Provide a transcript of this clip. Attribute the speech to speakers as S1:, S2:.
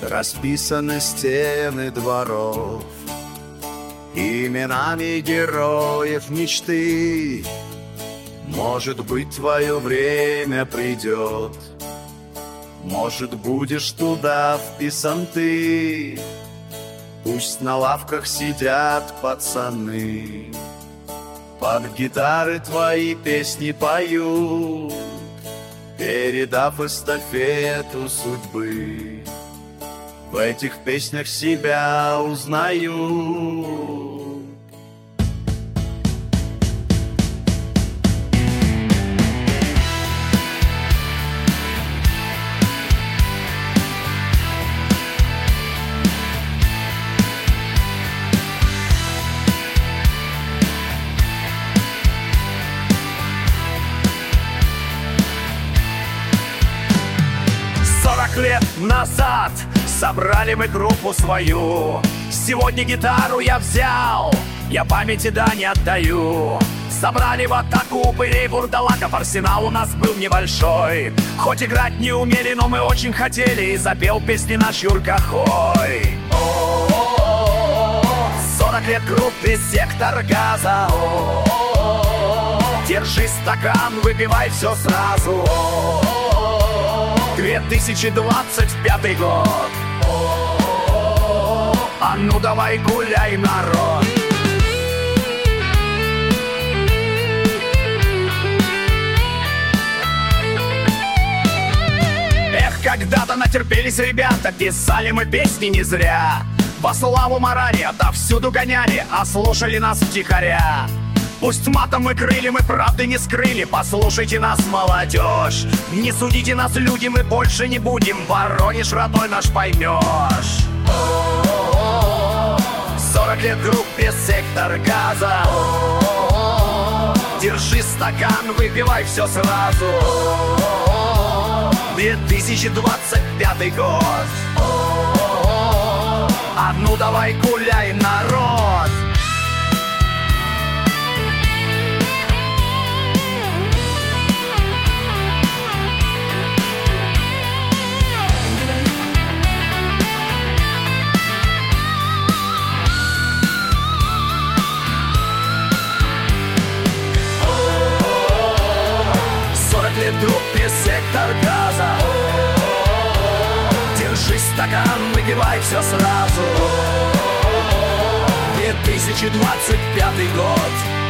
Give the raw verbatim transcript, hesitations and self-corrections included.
S1: Расписаны стены дворов именами героев мечты. Может быть, твое время придет, может, будешь туда вписан ты. Пусть на лавках сидят пацаны, под гитары твои песни поют, передав эстафету судьбы. В этих песнях себя узнаю.
S2: Сорок лет назад собрали мы группу свою. Сегодня гитару я взял, я памяти да не отдаю. Собрали в атаку упырей, вурдалаков, арсенал у нас был небольшой. Хоть играть не умели, но мы очень хотели, и запел песни наш Юрка Хой. Сорок лет группе «Сектор газа». Держи стакан, выпивай все сразу. две тысячи двадцать пятый год. А ну давай гуляй, народ. Эх, когда-то натерпелись ребята, писали мы песни не зря. Во славу морали отовсюду гоняли, а слушали нас втихаря. Пусть матом мы крыли, мы правды не скрыли. Послушайте нас, молодежь. Не судите нас, люди, мы больше не будем. Воронеж родной наш поймешь. Сорок лет группе «Сектор газа». Держи стакан, выпивай все сразу. две тысячи двадцать пятый год. А ну давай гуляй, народ. Группе «Сектор газа». Держи стакан, выпивай все сразу. две тысячи двадцать пятый год.